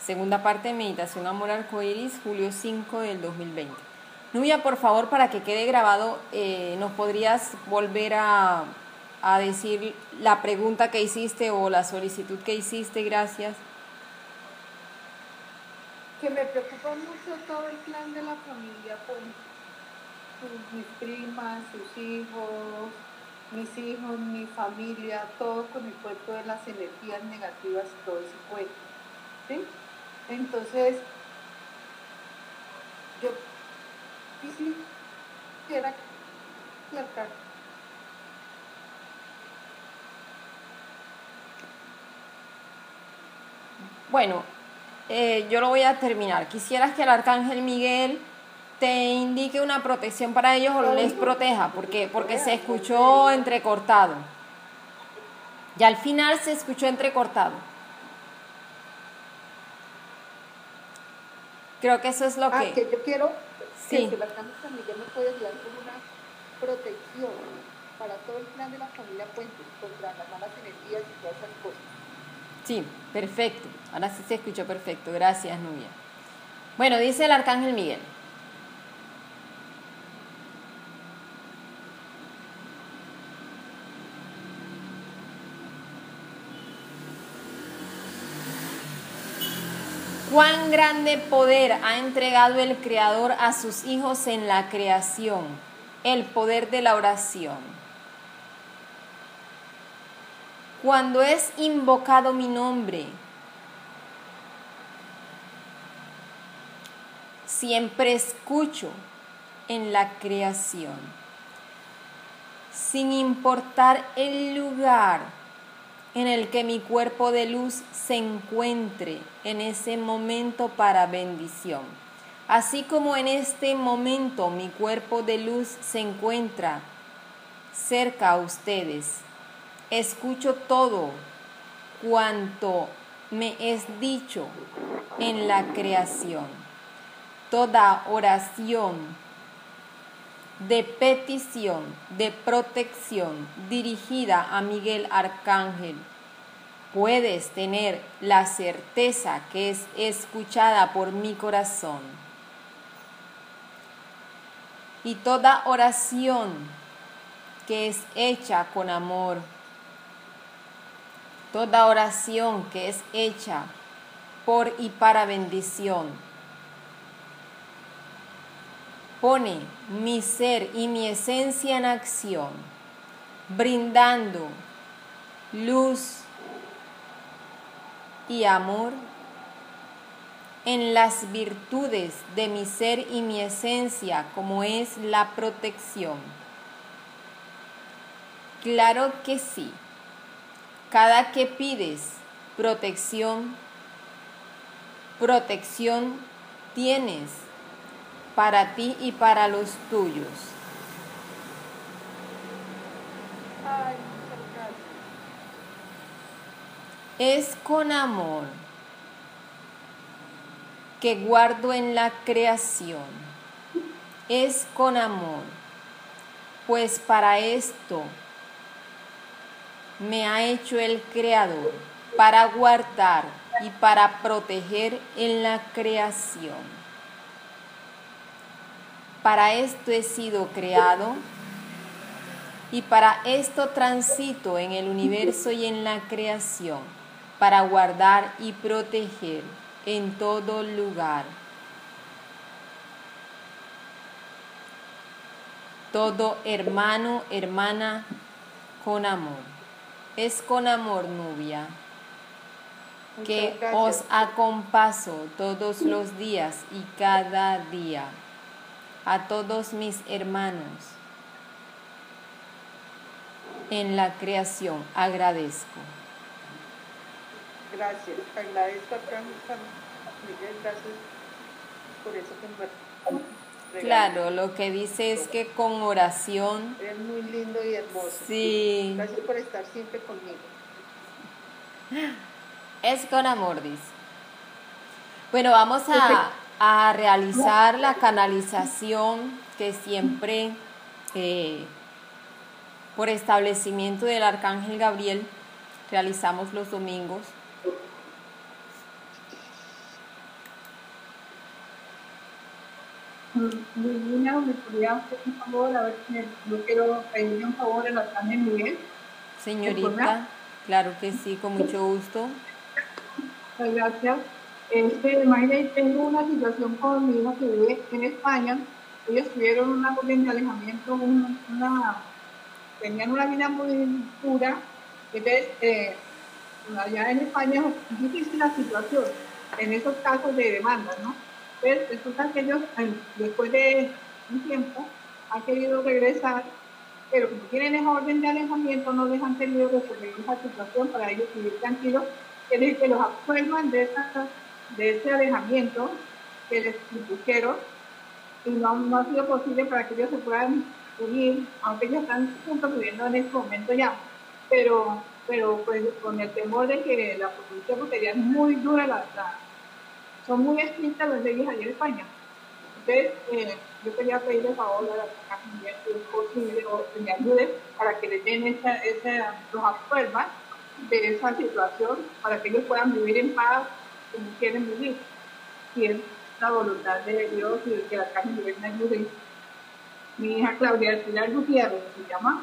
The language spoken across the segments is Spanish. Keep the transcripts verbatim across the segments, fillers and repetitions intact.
Segunda parte de Meditación Amor Arcoíris, julio cinco del dos mil veinte. Nubia, por favor, para que quede grabado, eh, ¿nos podrías volver a, a decir la pregunta que hiciste o la solicitud que hiciste? Gracias. Que me preocupa mucho todo el plan de la familia, pues, sus, mis primas, sus hijos, mis hijos, mi familia, todo con el cuento de las energías negativas y todo ese cuento, ¿sí? Entonces, yo quisiera aclarar. Bueno, eh, yo lo voy a terminar. ¿Quisieras que el Arcángel Miguel te indique una protección para ellos o les proteja? Porque, porque se escuchó entrecortado. Y al final se escuchó entrecortado. Creo que eso es lo ah, que... que yo quiero sí. que el Arcángel Miguel me puede ayudar con una protección para todo el plan de la familia Puente contra las malas energías y todas esas cosas. Sí, perfecto. Ahora sí se escuchó perfecto. Gracias, Nubia. Bueno, dice el Arcángel Miguel. Cuán grande poder ha entregado el Creador a sus hijos en la creación, el poder de la oración. Cuando es invocado mi nombre, siempre escucho en la creación, sin importar el lugar en el que mi cuerpo de luz se encuentre en ese momento para bendición. Así como en este momento mi cuerpo de luz se encuentra cerca a ustedes, escucho todo cuanto me es dicho en la creación. Toda oración de petición, de protección dirigida a Miguel Arcángel, puedes tener la certeza que es escuchada por mi corazón. Y toda oración que es hecha con amor, toda oración que es hecha por y para bendición, pone mi ser y mi esencia en acción, brindando luz y amor en las virtudes de mi ser y mi esencia, como es la protección. Claro que sí. Cada que pides protección, protección tienes para ti y para los tuyos. Ay, muchas gracias. Es con amor que guardo en la creación. Es con amor, pues para esto me ha hecho el Creador, para guardar y para proteger en la creación. Para esto he sido creado y para esto transito en el universo y en la creación, para guardar y proteger en todo lugar. Todo hermano, hermana, con amor. Es con amor, Nubia, que os acompaso todos los días y cada día. A todos mis hermanos en la creación agradezco. Gracias, agradezco a Miguel, gracias por eso que me regaló. Claro, lo que dice es que con oración. Es muy lindo y hermoso. Sí. Gracias por estar siempre conmigo. Es con amor, dice. Bueno, vamos a, a realizar la canalización que siempre, eh, por establecimiento del Arcángel Gabriel, realizamos los domingos. mi niña, me podría hacer un favor, a ver si yo quiero pedirle un favor al Arcángel Miguel. Señorita, claro que sí, con mucho gusto. Muchas gracias. Este, imagínate, tengo una situación con mi hija que vive en España. Ellos tuvieron una orden de alejamiento, una, una, tenían una vida muy dura. Entonces, eh, allá en España es difícil la situación en esos casos de demanda, ¿no? Entonces, resulta que ellos, después de un tiempo, han querido regresar, pero como tienen esa orden de alejamiento, no les han querido resolver esa situación para ellos vivir tranquilos. Es decir, que los absuelvan de, esa, de ese alejamiento que les impusieron, y no, no ha sido posible para que ellos se puedan unir, aunque ellos están juntos viviendo en este momento ya, pero, pero pues con el temor de que la proposición sería muy dura, la, la, son muy estrictas las leyes allá en España. Entonces, eh, yo quería pedirle favor a la Cámara, si es posible, o que me ayude para que les den esa, esa, los absuelvan de esa situación, para que ellos puedan vivir en paz como quieren vivir. Si es la voluntad de Dios y de que la Cámara me ayude. Mi hija Claudia Pilar Gutiérrez se llama.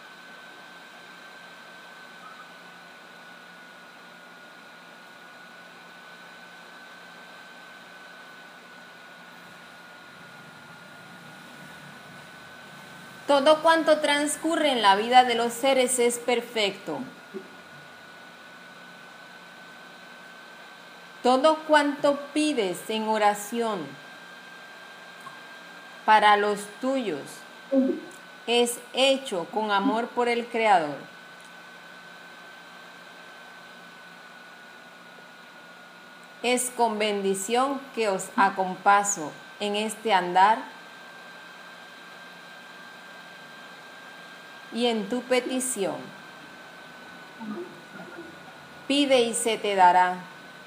Todo cuanto transcurre en la vida de los seres es perfecto. Todo cuanto pides en oración para los tuyos es hecho con amor por el Creador. Es con bendición que os acompaso en este andar y en tu petición. Pide y se te dará.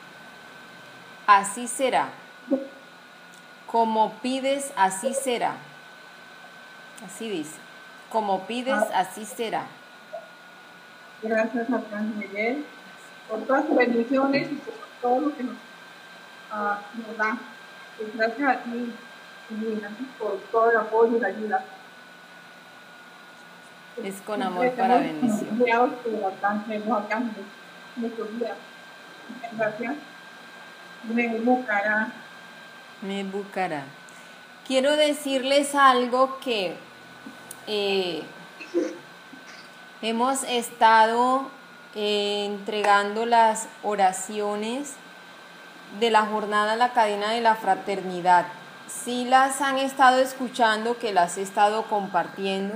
Así será. Como pides, así será. Así dice. Como pides, así será. Gracias a San Miguel por todas sus bendiciones y por todo lo que nos, uh, nos da. Y gracias a ti, Divina, por todo el apoyo y la ayuda. Es con amor para bendición. Gracias. Me buscará. Me buscará. Quiero decirles algo que eh, hemos estado eh, entregando las oraciones de la jornada La Cadena de la Fraternidad. Sí las han estado escuchando, que las he estado compartiendo.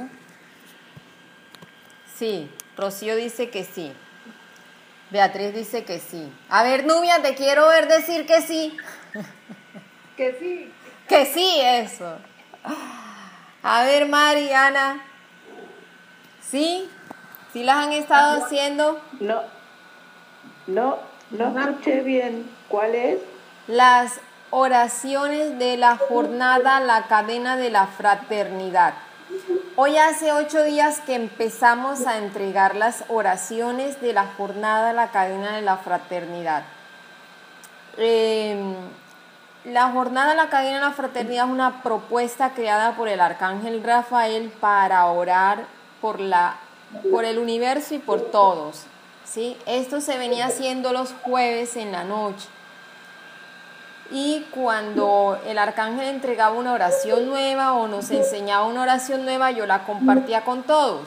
Sí, Rocío dice que sí. Beatriz dice que sí. A ver, Nubia, te quiero ver decir que sí. Que sí. Que sí, eso. A ver, Mariana. ¿Sí? ¿Sí las han estado haciendo? No, no, no escuché bien. ¿Cuál es? Las oraciones de la jornada La Cadena de la Fraternidad. Hoy hace ocho días que empezamos a entregar las oraciones de la jornada La Cadena de la Fraternidad. Eh, la jornada La Cadena de la Fraternidad es una propuesta creada por el Arcángel Rafael para orar por, la, por el universo y por todos, ¿sí? Esto se venía haciendo los jueves en la noche. Y cuando el arcángel entregaba una oración nueva o nos enseñaba una oración nueva, yo la compartía con todos.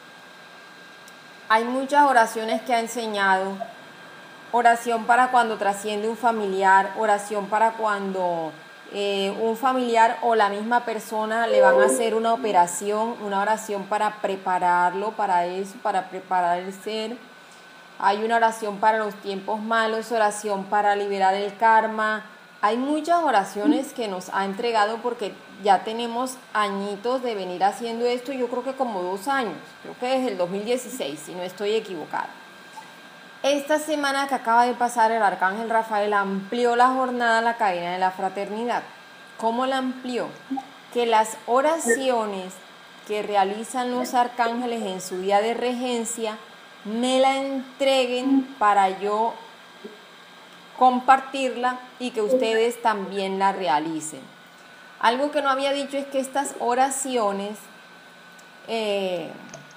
Hay muchas oraciones que ha enseñado. Oración para cuando trasciende un familiar, oración para cuando eh, un familiar o la misma persona le van a hacer una operación, una oración para prepararlo para eso, para preparar el ser. Hay una oración para los tiempos malos, oración para liberar el karma. Hay muchas oraciones que nos ha entregado porque ya tenemos añitos de venir haciendo esto, yo creo que como dos años, creo que desde el dos mil dieciséis, si no estoy equivocada. Esta semana que acaba de pasar, el Arcángel Rafael amplió la jornada La Cadena de la Fraternidad. ¿Cómo la amplió? Que las oraciones que realizan los arcángeles en su día de regencia me la entreguen para yo compartirla y que ustedes también la realicen. Algo que no había dicho es que estas oraciones, eh,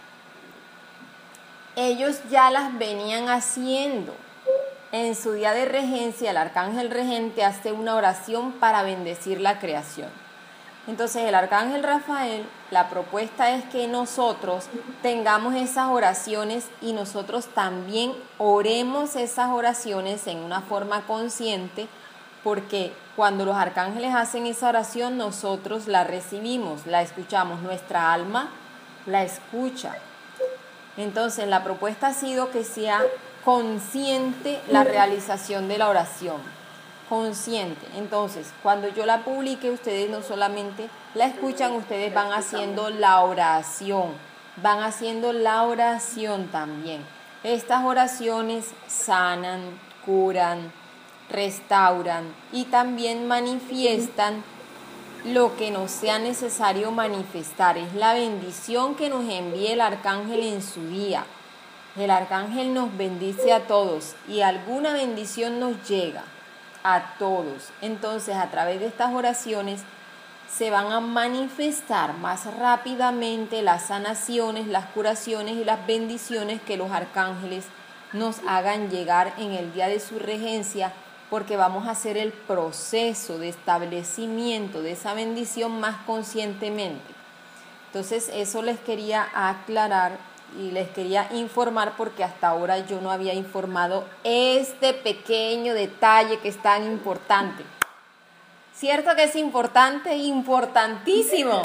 ellos ya las venían haciendo. En su día de regencia, el arcángel regente hace una oración para bendecir la creación. Entonces, el arcángel Rafael, la propuesta es que nosotros tengamos esas oraciones y nosotros también oremos esas oraciones en una forma consciente, porque cuando los arcángeles hacen esa oración, nosotros la recibimos, la escuchamos, nuestra alma la escucha. Entonces, la propuesta ha sido que sea consciente la realización de la oración, consciente. Entonces, cuando yo la publique, ustedes no solamente la escuchan, ustedes van haciendo la oración, van haciendo la oración también. Estas oraciones sanan, curan, restauran y también manifiestan lo que nos sea necesario manifestar. Es la bendición que nos envía el arcángel en su día. El arcángel nos bendice a todos y alguna bendición nos llega a todos. Entonces, a través de estas oraciones se van a manifestar más rápidamente las sanaciones, las curaciones y las bendiciones que los arcángeles nos hagan llegar en el día de su regencia, porque vamos a hacer el proceso de establecimiento de esa bendición más conscientemente. Entonces, eso les quería aclarar y les quería informar, porque hasta ahora yo no había informado este pequeño detalle que es tan importante. ¿Cierto que es importante? Importantísimo.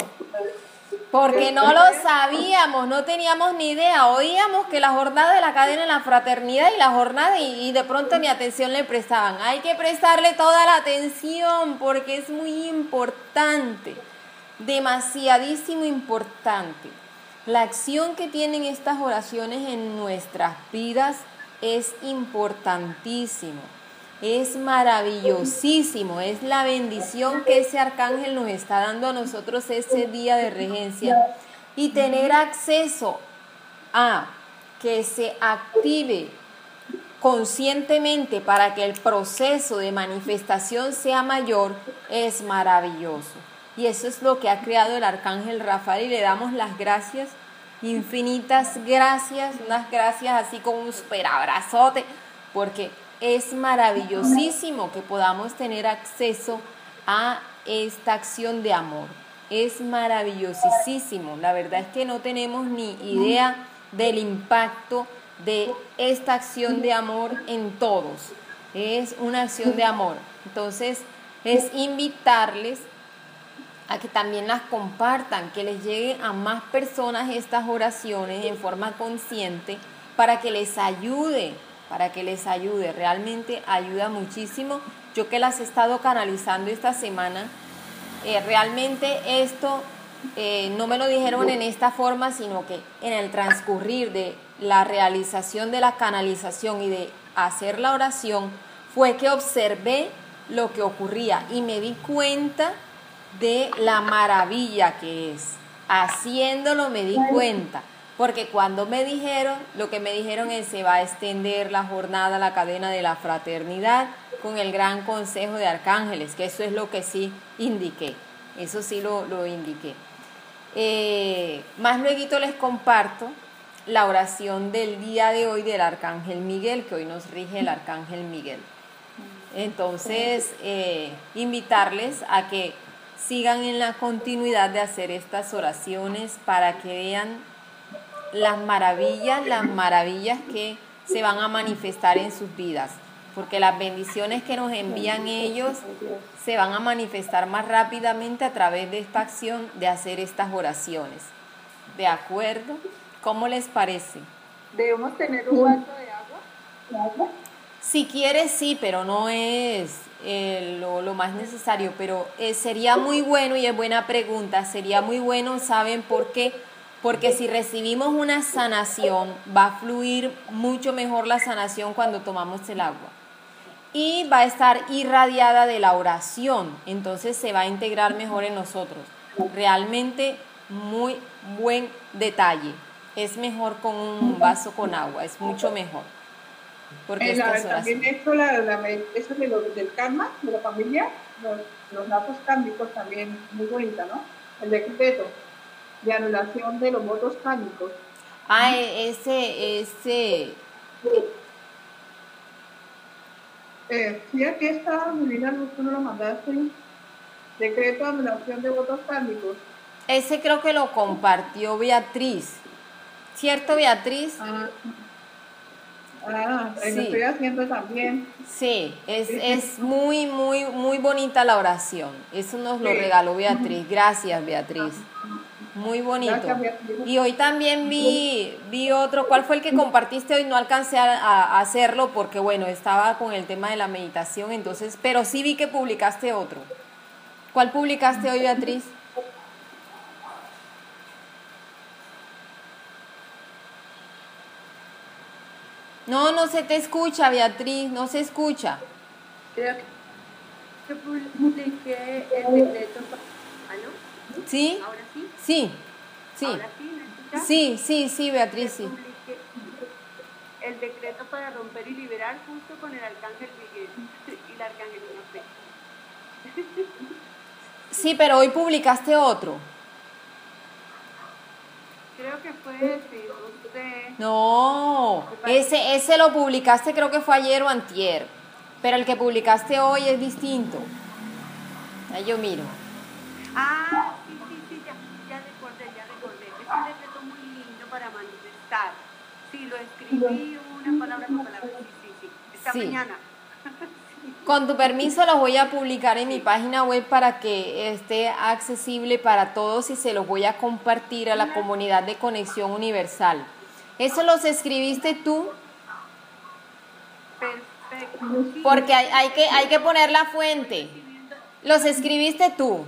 Porque no lo sabíamos, no teníamos ni idea. Oíamos que la jornada de la cadena de la fraternidad y la jornada, y, y de pronto ni atención le prestaban. Hay que prestarle toda la atención porque es muy importante, demasiadísimo importante. La acción que tienen estas oraciones en nuestras vidas es importantísimo. Es maravillosísimo, es la bendición que ese arcángel nos está dando a nosotros ese día de regencia, y tener acceso a que se active conscientemente para que el proceso de manifestación sea mayor es maravilloso. Y eso es lo que ha creado el arcángel Rafael, y le damos las gracias, infinitas gracias, unas gracias así con un super abrazote, porque es maravillosísimo que podamos tener acceso a esta acción de amor. Es maravillosísimo. La verdad es que no tenemos ni idea del impacto de esta acción de amor en todos. Es una acción de amor. Entonces, es invitarles a que también las compartan, que les lleguen a más personas estas oraciones en forma consciente, para que les ayude. para que les ayude, realmente ayuda muchísimo. Yo que las he estado canalizando esta semana, eh, realmente esto eh, no me lo dijeron en esta forma, sino que en el transcurrir de la realización de la canalización y de hacer la oración, fue que observé lo que ocurría y me di cuenta de la maravilla que es. Haciéndolo me di cuenta. Porque cuando me dijeron, lo que me dijeron es: se va a extender la jornada, la cadena de la fraternidad con el gran consejo de arcángeles, que eso es lo que sí indiqué, eso sí lo, lo indiqué. Eh, más luego les comparto la oración del día de hoy del arcángel Miguel, que hoy nos rige el arcángel Miguel. Entonces, eh, invitarles a que sigan en la continuidad de hacer estas oraciones para que vean las maravillas, las maravillas que se van a manifestar en sus vidas, porque las bendiciones que nos envían ellos se van a manifestar más rápidamente a través de esta acción de hacer estas oraciones. ¿De acuerdo? ¿Cómo les parece? ¿Debemos tener un vaso de agua? Si quieres, sí, pero no es eh, lo, lo más necesario, pero eh, sería muy bueno, y es buena pregunta, sería muy bueno, ¿saben por qué? Porque si recibimos una sanación, va a fluir mucho mejor la sanación cuando tomamos el agua. Y va a estar irradiada de la oración, entonces se va a integrar mejor en nosotros. Realmente muy buen detalle. Es mejor con un vaso con agua, es mucho mejor. Porque Eh, la- estas horas... también esto, la, la, eso de lo, del karma, de la familia, los, los lazos kármicos también, muy bonita, ¿no? El decreto de anulación de los votos kármicos. Ah, e- ese, ese... Eh, sí, aquí está, Melina, tú no lo mandaste. Decreto de anulación de votos kármicos. Ese creo que lo compartió Beatriz. ¿Cierto, Beatriz? Ah, ah, eh, lo Sí. estoy haciendo también. Sí, es, es muy, muy, muy bonita la oración. Eso nos lo Sí. regaló Beatriz. Gracias, Beatriz. Muy bonito. Gracias, Beatriz. Y hoy también vi, vi otro. ¿Cuál fue el que compartiste hoy? No alcancé a, a hacerlo porque, bueno, estaba con el tema de la meditación, entonces, pero sí vi que publicaste otro. ¿Cuál publicaste hoy, Beatriz? No, no se te escucha, Beatriz, no se escucha. Creo que publiqué el decreto. ¿Ah, no? ¿Sí? ¿Ahora sí? Sí, sí. ¿Ahora sí? ¿Me escuchas? Sí, sí, sí, Beatriz, sí. Publiqué el decreto para romper y liberar justo con el arcángel Miguel y la arcangelina Fe. Sí, pero hoy publicaste otro. Creo que fue ese, usted. No, ese, ese lo publicaste creo que fue ayer o antier, pero el que publicaste hoy es distinto. Ahí yo miro. Ah, sí, sí, sí, ya, ya recordé, ya recordé. Es un decreto muy lindo para manifestar. Sí, lo escribí una palabra por palabra. Sí, sí, sí. Esta Sí. mañana. Con tu permiso los voy a publicar en mi página web para que esté accesible para todos y se los voy a compartir a la comunidad de Conexión Universal. ¿Eso los escribiste tú? Perfecto. Sí, Porque hay, hay, que, hay que poner la fuente. ¿Los escribiste tú?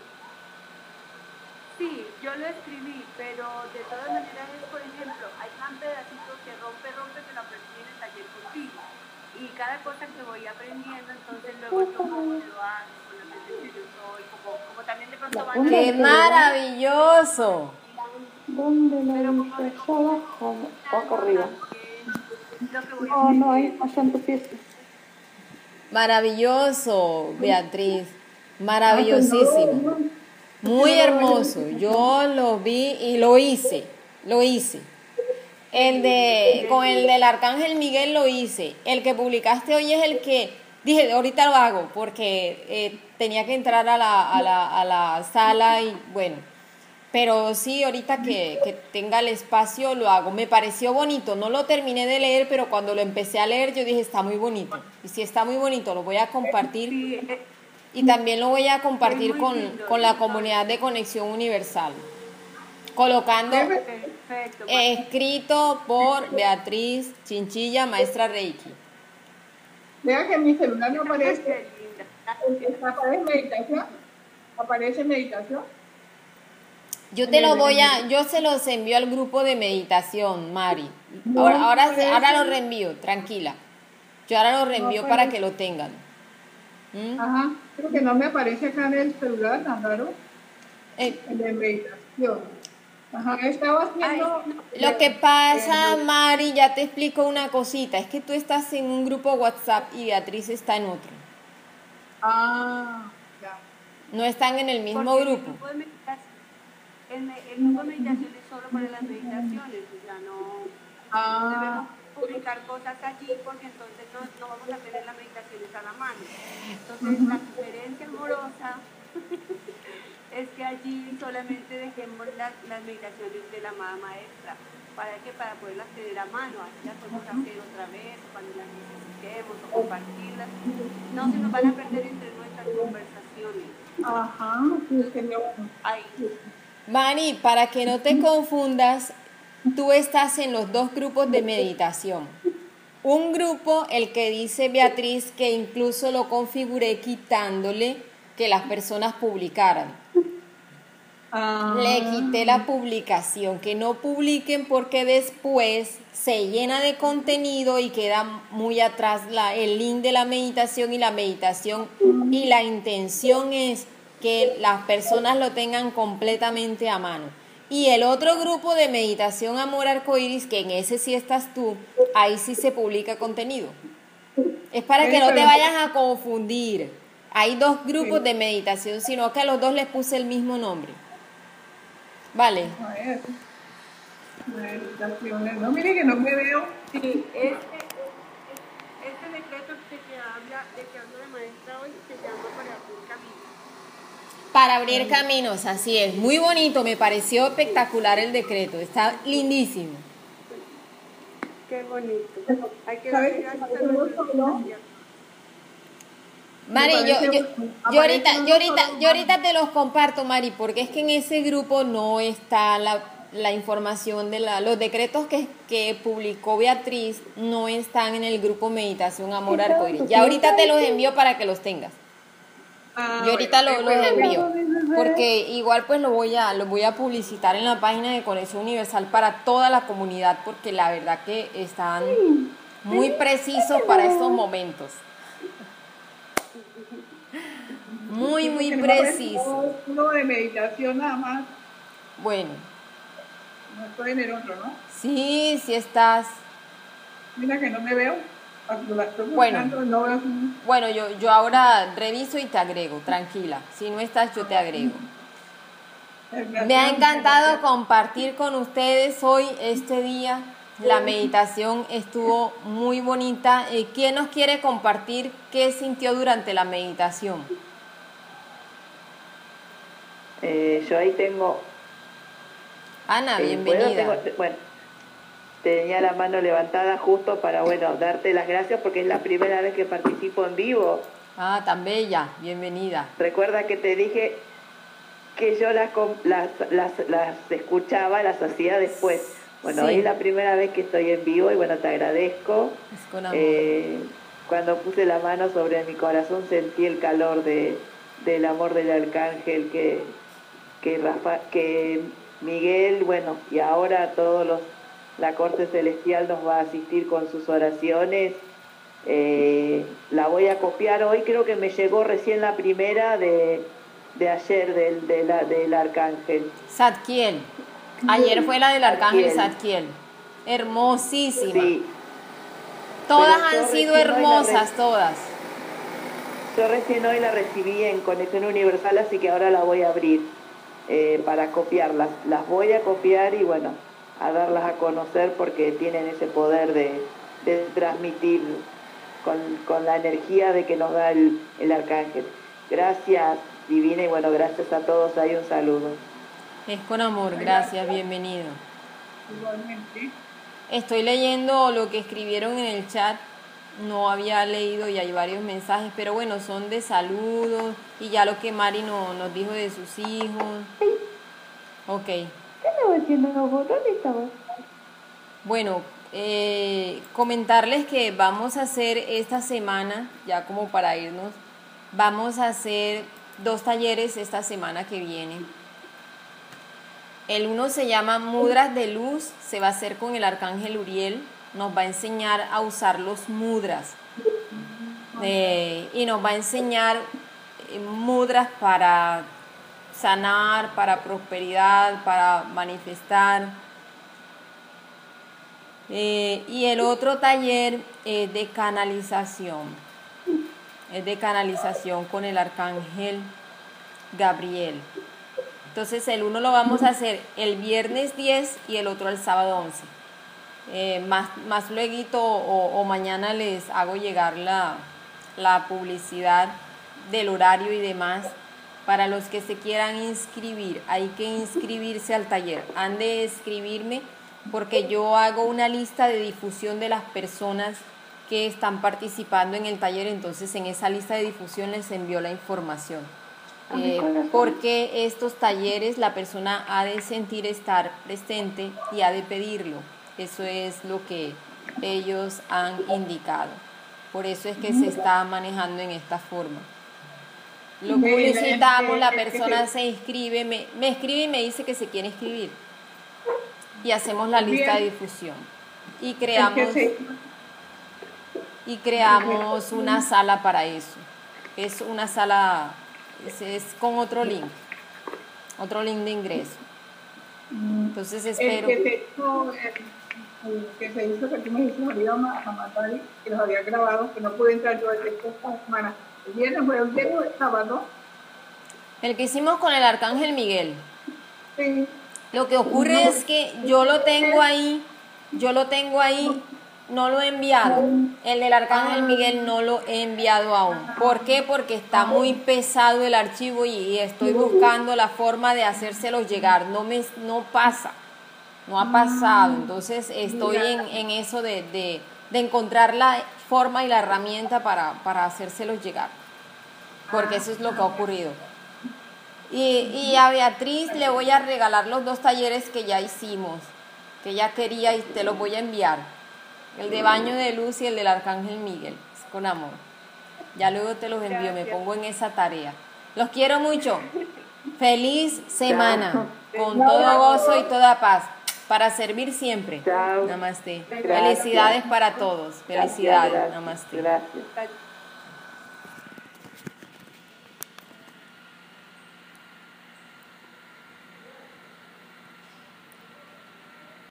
sí, yo lo escribí, pero de todas maneras es, por ejemplo, hay un pedacito que rompe, rompe, que lo aprendí en el taller contigo. Y cada cosa que voy aprendiendo, entonces luego yo como lo hago con la mente que yo soy, como, como también de pronto van a... ¡Qué maravilloso! ¿Dónde la Pero como dice? como- Abajo, abajo arriba. lo que voy No, no, ahí, aprendiendo. allá en tu pieza. Maravilloso, Beatriz. Maravillosísimo. Muy hermoso. Yo lo vi y lo hice. Lo hice. El de, con el del Arcángel Miguel lo hice. El que publicaste hoy es el que dije, ahorita lo hago porque eh, tenía que entrar a la, a, la, a la sala y bueno. Pero sí, ahorita que, que tenga el espacio lo hago. Me pareció bonito, no lo terminé de leer, pero cuando lo empecé a leer yo dije, está muy bonito. Y si está muy bonito, lo voy a compartir. Sí, eh, Y también lo voy a compartir Es muy con, lindo, con la lindo. comunidad de Conexión Universal. Colocando perfecto. escrito por Beatriz Chinchilla, maestra Reiki. Vea que en mi celular no aparece. Qué linda. ¿Aparece meditación? ¿Aparece meditación? Yo te lo voy a, yo se los envío al grupo de meditación, Mari. Ahora, ahora, se- ahora lo reenvío, tranquila. Yo ahora lo reenvío para que lo tengan. ¿Mm? Ajá, creo que no me aparece acá en el celular, tan raro, Eh, el de meditación. Ajá, estaba haciendo... Lo que pasa, Mari, ya te explico una cosita, es que tú estás en un grupo WhatsApp y Beatriz está en otro. Ah, ya. No están en el mismo Porque grupo. El grupo de meditación, el, me- el grupo de meditación es solo para las meditaciones, o sea, no, no Ah, debemos publicar cosas allí porque entonces no, no vamos a tener las meditaciones a la mano. Entonces, la sugerencia amorosa es que allí solamente dejemos las, las meditaciones de la amada maestra, para que para poderlas tener a mano, así las podemos hacer otra vez cuando las necesitemos o compartirlas. No se nos van a perder entre nuestras conversaciones. ajá, sí, señor. Ahí. Mari, para que no te confundas, tú estás en los dos grupos de meditación. Un grupo, el que dice Beatriz, que incluso lo configuré quitándole que las personas publicaran. Ah, Le quité la publicación, que no publiquen porque después se llena de contenido y queda muy atrás la, el link de la meditación y la meditación. Y la intención es que las personas lo tengan completamente a mano. Y el otro grupo de meditación Amor Arcoíris, que en ese sí estás tú, ahí sí se publica contenido. Es para que Sí, no te pero- vayas a confundir. Hay dos grupos Sí. de meditación, sino que a los dos les puse el mismo nombre. Vale. A ver, meditaciones. No, mire que no me veo. Sí, este, este decreto de que habla, de que habla la maestra hoy se llama para abrir camino. Para abrir caminos, así es. Muy bonito, me pareció espectacular el decreto. Está lindísimo. Qué bonito. Hay que ¿Sabes darle qué? gracias a Uno nuestro solo. Dios. Mari, Me yo, parece yo, bueno. yo ahorita, Aparece yo ahorita, uno solo. yo ahorita te los comparto, Mari, porque es que en ese grupo no está la, la información de la, los decretos que, que publicó Beatriz no están en el grupo Meditación Amor Arcoíris. Ya ahorita te los envío para que los tengas. Ah, Yo ahorita bueno, lo- los pero- envío, porque igual pues lo voy a lo voy a publicitar en la página de Conexión Universal para toda la comunidad, porque la verdad que están muy precisos para estos momentos. Muy, Sí, muy porque no aparece preciso. Uno de meditación nada más. Bueno, No estoy en el otro, ¿no? sí, sí estás. Mira que no me veo. Cuando la estoy Bueno. buscando, no veo. Bueno, yo, yo ahora reviso y te agrego, tranquila. Si no estás, yo te agrego. Me ha encantado compartir con ustedes hoy este día. La meditación estuvo muy bonita. Eh, ¿Quién nos quiere compartir qué sintió durante la meditación? Eh, yo ahí tengo... Ana, eh, ¿puedo? bienvenida. Tengo- bueno, tenía la mano levantada justo para, bueno, darte las gracias porque es la primera vez que participo en vivo. Ah, tan bella, bienvenida. Recuerda que te dije que yo las, com- las, las, las escuchaba, las hacía después. Bueno, Sí. hoy es la primera vez que estoy en vivo y bueno, te agradezco. Es con amor. Eh, cuando puse la mano sobre mi corazón sentí el calor de, del amor del arcángel que, que, Rafa, que Miguel, bueno, y ahora todos los, la corte celestial nos va a asistir con sus oraciones. Eh, la voy a copiar hoy, creo que me llegó recién la primera de, de ayer del, de la, del arcángel. Zadkiel. Ayer fue la del arcángel Zadkiel. Zadkiel. Hermosísima. Sí, Todas Pero yo han sido recién hoy la hermosas, re- todas. yo recién hoy la recibí en Conexión Universal, así que ahora la voy a abrir eh, para copiarlas. Las voy a copiar y bueno, a darlas a conocer porque tienen ese poder de, de transmitir con, con la energía de que nos da el, el arcángel. Gracias, Divina, y bueno, gracias a todos. Hay un saludo. Es con amor, gracias, bienvenido. Igualmente. Estoy leyendo lo que escribieron en el chat. No había leído y hay varios mensajes, pero bueno, son de saludos y ya lo que Mari no, nos dijo de sus hijos. Ok. ¿Qué estaba haciendo vos? ¿Dónde estabas? Bueno, eh, comentarles que vamos a hacer esta semana, ya como para irnos, vamos a hacer dos talleres esta semana que viene. El uno se llama Mudras de Luz, se va a hacer con el arcángel Uriel, nos va a enseñar a usar los mudras eh, y nos va a enseñar eh, mudras para sanar, para prosperidad, para manifestar. Eh, y el otro taller es de canalización, es de canalización con el arcángel Gabriel. Entonces el uno lo vamos a hacer el viernes diez y el otro el sábado once. Eh, más, más luego o, o mañana les hago llegar la, la publicidad del horario y demás para los que se quieran inscribir. Hay que inscribirse al taller. Han de escribirme porque yo hago una lista de difusión de las personas que están participando en el taller, entonces en esa lista de difusión les envío la información. Eh, porque estos talleres la persona ha de sentir estar presente y ha de pedirlo. Eso es lo que ellos han indicado. Por eso es que se está manejando en esta forma. Lo publicitamos, la persona se inscribe, me, me escribe y me dice que se quiere inscribir. Y hacemos la lista de difusión. Y creamos, y creamos una sala para eso. Es una sala, es, es con otro link, otro link de ingreso. Entonces espero. El que tengo, eh, que se hizo, que tú me dijiste, María, a matar, que los había grabado, que no pude entrar yo esta semana. El viernes fue el viernes, el sábado. El que hicimos con el Arcángel Miguel. Sí. Lo que ocurre es que yo lo tengo ahí, yo lo tengo ahí, no lo he enviado. El del Arcángel Miguel no lo he enviado aún. ¿Por qué? Porque está muy pesado el archivo y, y estoy buscando la forma de hacérselos llegar. No me no pasa, no ha pasado. Entonces estoy en, en eso de, de, de encontrar la forma y la herramienta para, para hacérselos llegar. Porque eso es lo que ha ocurrido. Y, y a Beatriz le voy a regalar los dos talleres que ya hicimos, que ella quería y te los voy a enviar. El de baño de luz y el del Arcángel Miguel, con amor. Ya luego te los envío, me pongo en esa tarea. Los quiero mucho. Feliz semana, con todo gozo y toda paz, para servir siempre. Chao. Namaste. Gracias. Felicidades para todos. Felicidades. Gracias. Namaste. Gracias.